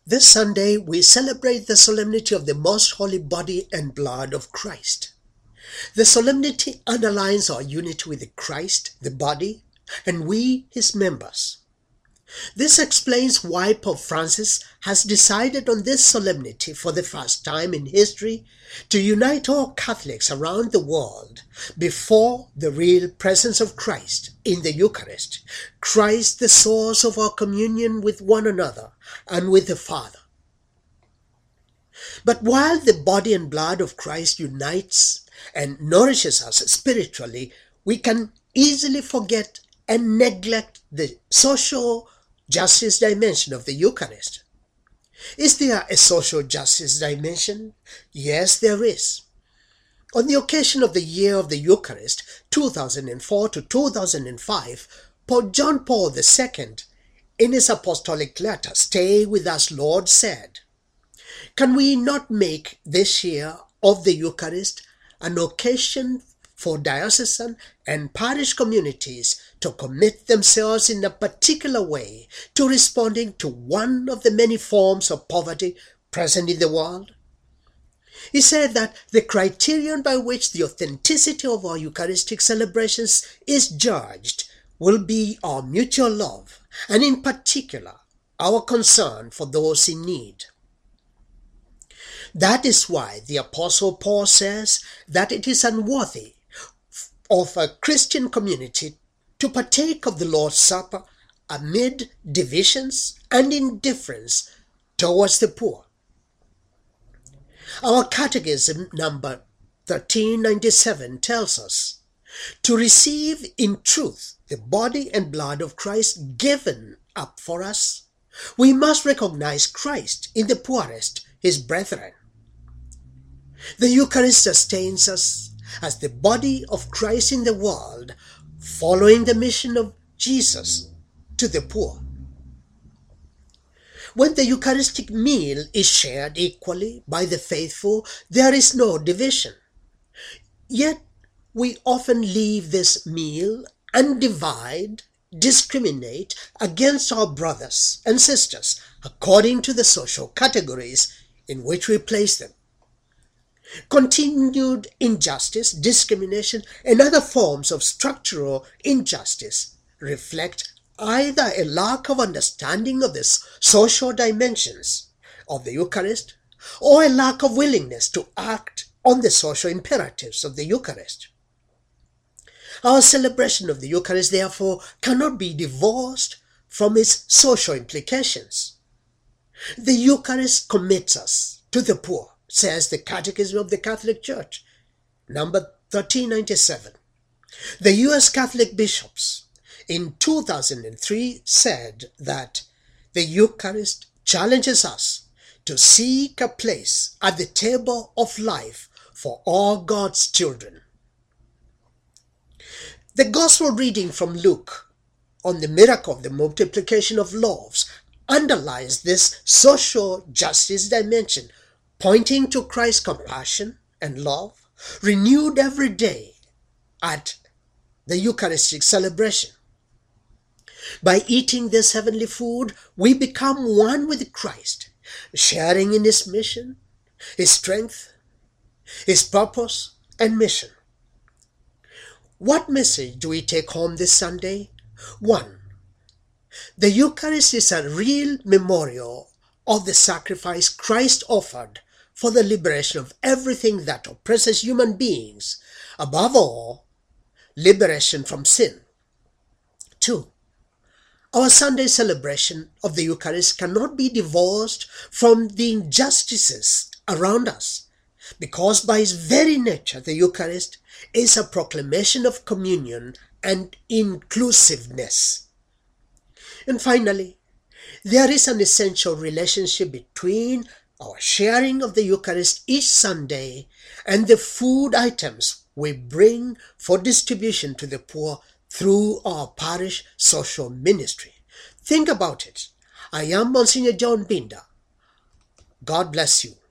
This Sunday, we celebrate the solemnity of the most holy body and blood of Christ. The solemnity underlines our unity with Christ, the body, and we, his members. This explains why Pope Francis has decided on this solemnity for the first time in history to unite all Catholics around the world before the real presence of Christ in the Eucharist, Christ the source of our communion with one another and with the Father. But while the body and blood of Christ unites and nourishes us spiritually, we can easily forget and neglect the social justice dimension of the Eucharist. Is there a social justice dimension? Yes, there is. On the occasion of the year of the Eucharist, 2004 to 2005, Pope John Paul II, in his apostolic letter, "Stay with us, Lord," said, "Can we not make this year of the Eucharist an occasion for diocesan and parish communities to commit themselves in a particular way to responding to one of the many forms of poverty present in the world?" He said that the criterion by which the authenticity of our Eucharistic celebrations is judged will be our mutual love, and in particular, our concern for those in need. That is why the Apostle Paul says that it is unworthy of a Christian community to partake of the Lord's Supper amid divisions and indifference towards the poor. Our Catechism number 1397 tells us, to receive in truth the body and blood of Christ given up for us, we must recognize Christ in the poorest, his brethren. The Eucharist sustains us as the body of Christ in the world, following the mission of Jesus to the poor. When the Eucharistic meal is shared equally by the faithful, there is no division. Yet we often leave this meal and divide, discriminate against our brothers and sisters according to the social categories in which we place them. Continued injustice, discrimination, and other forms of structural injustice reflect either a lack of understanding of the social dimensions of the Eucharist or a lack of willingness to act on the social imperatives of the Eucharist. Our celebration of the Eucharist, therefore, cannot be divorced from its social implications. The Eucharist commits us to the poor, says the Catechism of the Catholic Church, number 1397. The U.S. Catholic bishops in 2003 said that the Eucharist challenges us to seek a place at the table of life for all God's children. The Gospel reading from Luke on the miracle of the multiplication of loaves underlies this social justice dimension, pointing to Christ's compassion and love, renewed every day at the Eucharistic celebration. By eating this heavenly food, we become one with Christ, sharing in his mission, his strength, his purpose, and mission. What message do we take home this Sunday? 1. The Eucharist is a real memorial of the sacrifice Christ offered for the liberation of everything that oppresses human beings, above all, liberation from sin. 2. Our Sunday celebration of the Eucharist cannot be divorced from the injustices around us, because by its very nature the Eucharist is a proclamation of communion and inclusiveness. And finally, there is an essential relationship between our sharing of the Eucharist each Sunday and the food items we bring for distribution to the poor through our parish social ministry. Think about it. I am Monsignor John Binder. God bless you.